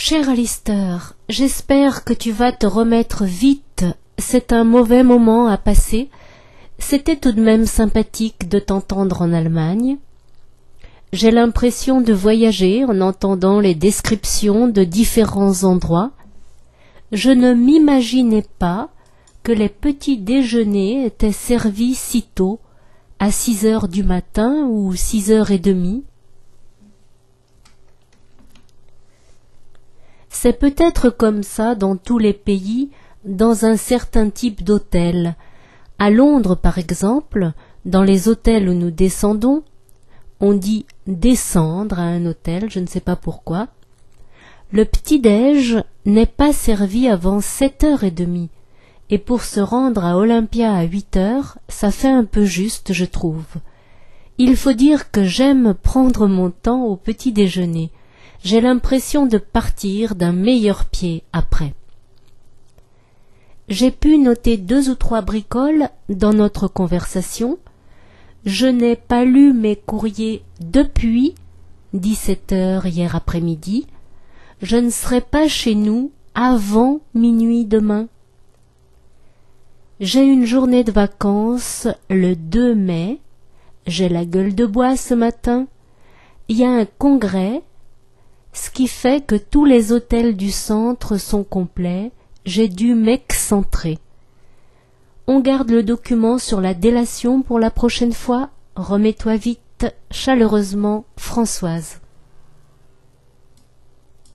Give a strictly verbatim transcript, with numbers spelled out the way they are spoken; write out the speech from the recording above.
Cher Alistair, j'espère que tu vas te remettre vite. C'est un mauvais moment à passer. C'était tout de même sympathique de t'entendre en Allemagne. J'ai l'impression de voyager en entendant les descriptions de différents endroits. Je ne m'imaginais pas que les petits déjeuners étaient servis si tôt, à six heures du matin ou six heures et demie. C'est peut-être comme ça dans tous les pays, dans un certain type d'hôtel. À Londres, par exemple, dans les hôtels où nous descendons, on dit descendre à un hôtel, je ne sais pas pourquoi. Le petit-déj n'est pas servi avant sept heures et demie, et pour se rendre à Olympia à huit heures, ça fait un peu juste, je trouve. Il faut dire que j'aime prendre mon temps au petit-déjeuner. J'ai l'impression de partir d'un meilleur pied après. J'ai pu noter deux ou trois bricoles dans notre conversation. Je n'ai pas lu mes courriers depuis dix-sept heures hier après-midi. Je ne serai pas chez nous avant minuit demain. J'ai une journée de vacances le deux mai. J'ai la gueule de bois ce matin. Il y a un congrès, ce qui fait que tous les hôtels du centre sont complets. J'ai dû m'excentrer. On garde le document sur la délation pour la prochaine fois. Remets-toi vite. Chaleureusement, Françoise.